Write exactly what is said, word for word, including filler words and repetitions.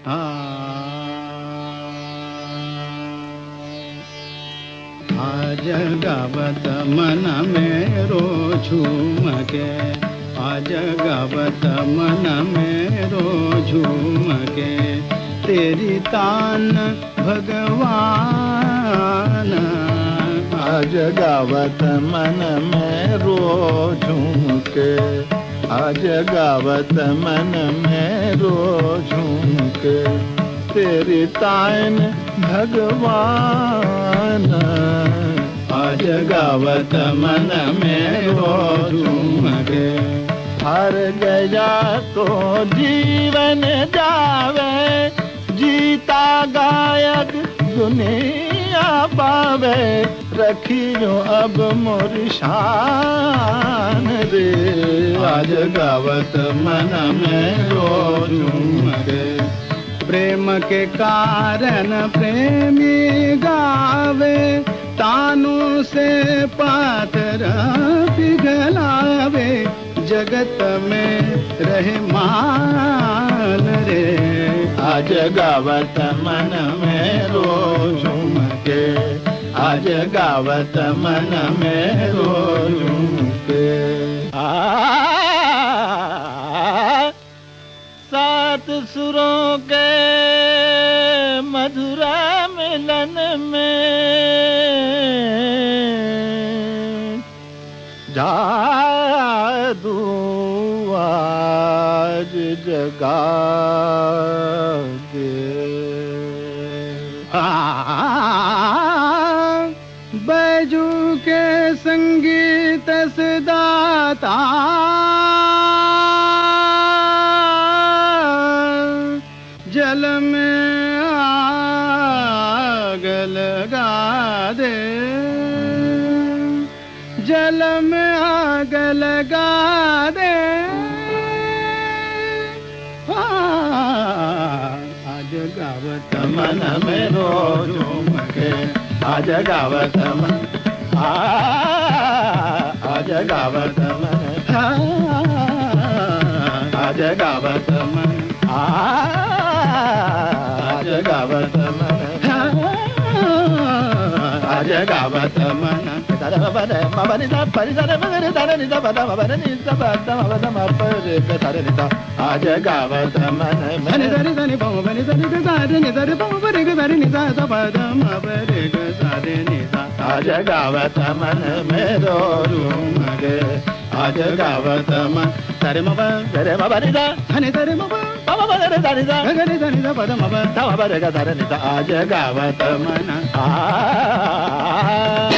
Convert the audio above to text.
आज गावत मन मेरो झूम के, आज गावत मन मेरो झूम के, तेरी तान भगवान। आज गावत मन मेरो झूम के, आज गावत मन मेरो झूम के, तेरी तान भगवान। आज गावत मन मेरो झूम के, हार गया तो जीवन जावे, जीता गायक दुनिया पावे, रखियो अब मोरी शान रे। आज गावत मन मेरो झूम के, प्रेम के कारण प्रेमी गावे, तानु से पाथर पिघलावे, जगत में रहे मान रे। आज गावत मन मेरो झूम के, आज गावत मन मेरो झूम के। आ सात सुरों के मधुरा मिलन में जादू आज जगा दे। बैजू के संगीत सदाता, जल में आग लगा दे, जल में आग लगा दे। आज गावत मन मेरो झूम के, आज गावत मन, आज गावत मन, आज गावत मन, आज गावत मन, आज गावत मन। मबने मबने दा परि दा मगरे दा नि दा बदा मबने नि दा बदा मबदा मपरे पे तारे नि दा। आज गावत मन मन धनि धनि बम बनि धनि ग सारे नि धरि बम बरे ग धरि नि दा दा बदा मबरे ग सारे नि दा। आज गावत मन मेरो झूम के, आज गावत मन। तारे मब रे मबनि दा धनि धरि मब मब मगरे दा नि दा गरे धनि दा बदा मब दा मबरे ग तारे नि दा। आज गावत मन आ